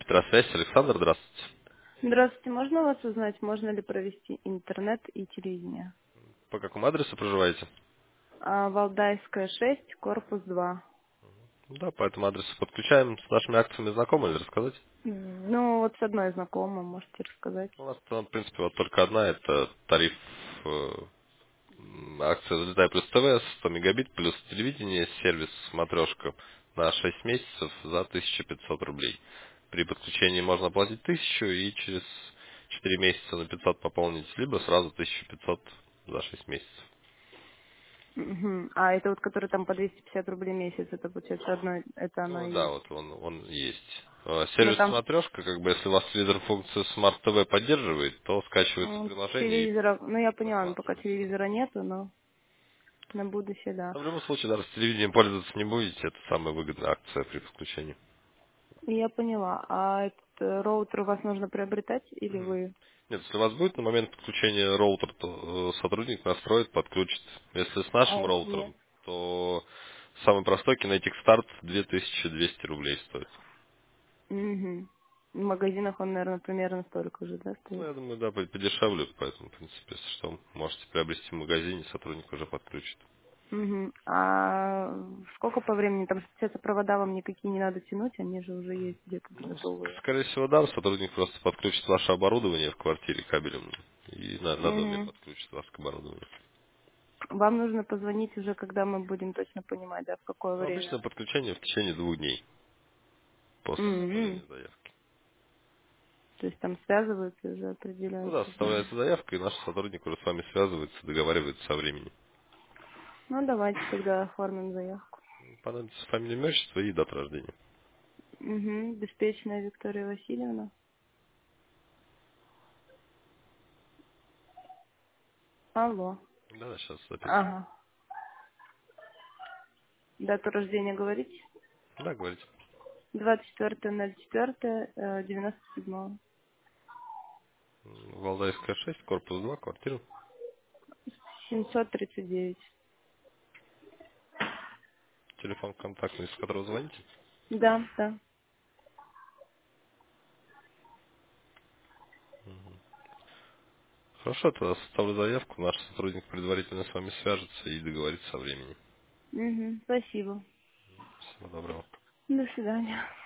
Петросвязь, Александр, здравствуйте. Здравствуйте, можно у вас узнать, можно ли провести интернет и телевидение? По какому адресу проживаете? Валдайская, 6, корпус 2. Да, по этому адресу подключаем. С нашими акциями знакомы или рассказать? Ну, вот с одной знакомой, можете рассказать. У нас там, в принципе, вот только одна, это тариф акция «Взлетай плюс ТВ», 100 мегабит плюс телевидение, сервис «Смотрешка» на 6 месяцев за 1500 рублей. При подключении можно оплатить 1000 и через 4 месяца на 500 пополнить, либо сразу 1500 за 6 месяцев. Мгм. А это вот, который там по 250 рублей в месяц, это получается одно, это оно Ну и да, есть. вот он есть. Но Сервис там смотрешка, как бы если у вас телевизор функцию Smart TV поддерживает, то скачивается приложение и телевизора, ну я поняла, но пока просматриваете, да. телевизора нету, но на будущее, да. Но в любом случае, даже с телевидением пользоваться не будете, это самая выгодная акция при подключении. Я поняла. А этот роутер у вас нужно приобретать или Мгм. вы? Нет, если у вас будет на момент подключения роутер, то сотрудник настроит, подключит. Если с А нашим если нет? роутером, то самый простой Kinetic Start 2200 рублей стоит. Угу. В магазинах он, наверное, примерно столько же, да, Ну, стоит? я думаю, да, подешевле, поэтому, в принципе, если что, можете приобрести в магазине, сотрудник уже подключит. Мгм. А сколько по времени? Там, получается, провода вам никакие не надо тянуть, они же уже есть где-то Ну, готовые. скорее всего, да, сотрудник просто подключит ваше оборудование в квартире кабелем и на доме Мгм. подключит вас к оборудованию. Вам нужно позвонить уже, когда мы будем точно понимать, да, в какое Ну, время. обычно подключение в течение 2 дней после Мгм. составления заявки. То есть там связываются и уже Ну да, определяются дни. составляется заявка, и наш сотрудник уже с вами связывается, договаривается со временем. Ну, давайте тогда оформим заявку. Понадобится фамилия, имя, отчество и дата рождения. Угу. Беспечная Виктория Васильевна. Алло. Да, да, сейчас записываю. Ага. Дату рождения говорите? Да, говорите. 24.04.97. Валдайская 6, корпус 2, квартира. 739. Телефон контактный, с которого звоните. Да, да. Хорошо, тогда составлю заявку, наш сотрудник предварительно с вами свяжется и договорится о времени. Угу. Спасибо. Всего доброго. До свидания.